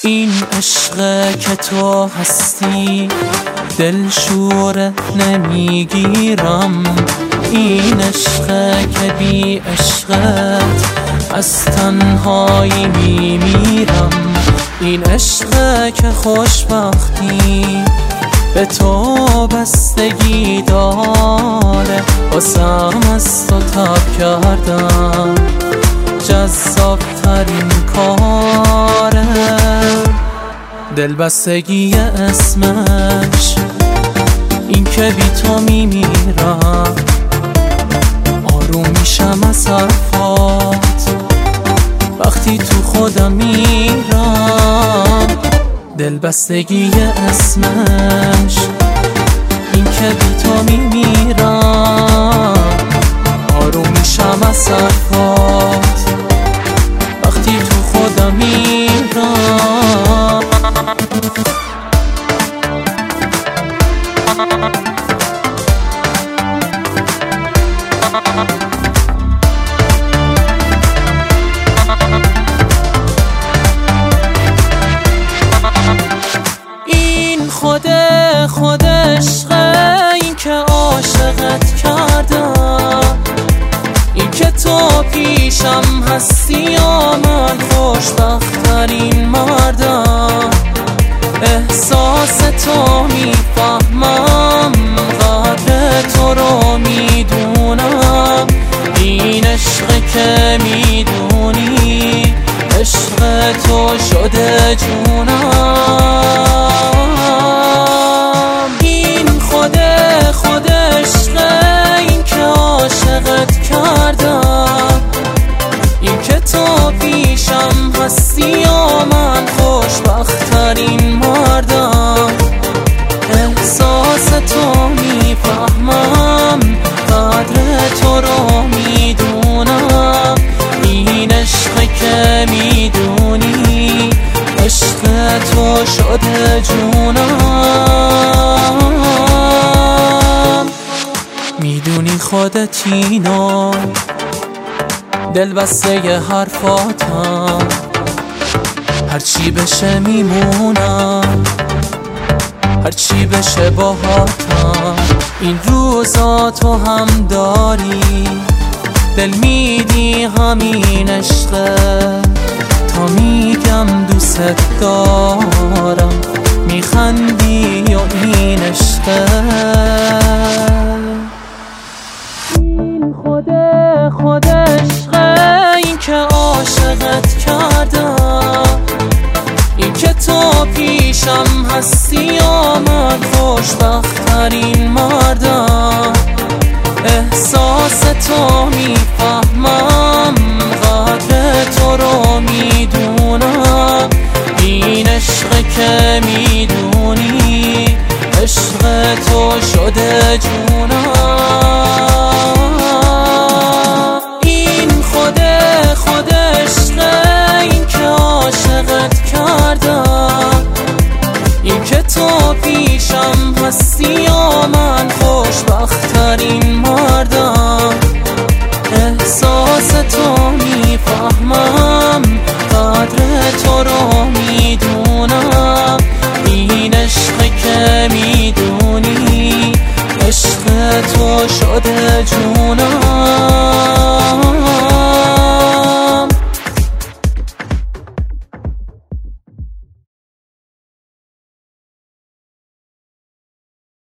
این عشقه که تو هستی دلشوره نمیگیرم، این عشقه که بی عشقت از تنهایی میمیرم، این عشقه که خوشبختی به تو بستگی داره، واسم از تو تب کردم جذاب ترین کاره، دلبستگی اسمش این که بی تو میمیرم، آروم میشم از حرفات وقتی تو خودم میرم، دلبستگی اسمش این که بی تو میمیرم، آروم میشم از حرفات وقتی تو خودم میرم. این خود عشقه، این که عاشقت کردم، این که تو پیشم هستی یا من خوشبخت‌ترین مردم، احساس تو میفهمم، قدر تو رو میدونم، این عشق که میدونی عشق تو شده جونم، این خود عشقه، این که عاشقت کردم، این که تو پیشم هستی یا من خوشبخت‌ترین مردم، احساس تو میفهمم، قدر تو رو میدونم، این عشق که میدونی عشق تو شده جونم، میدونی خودت اینو دلبسته حرفاتم، هرچی بشه میمونم، هرچی بشه باهاتم، این روزا تو هم داری، دل میدی همین عشقه، تا میگم دوست دارم میخندی و این عشقه، این خود عشقه، این که عاشقت کردم، این که تو پیشم هستی یا من خوشبخت‌ترین مردم، احساس تو میفهمم، قدر تو رو میدونم، این عشق که میدونی عشق تو شده جونم، این خود عشقه، این که عاشقت کردم، این که تو پیشم هستی یا من خوشبخت‌ترین مردم، احساس تو میفهمم، قدر تو رو میدونم، این عشق که میدونی عشق تو شده جون.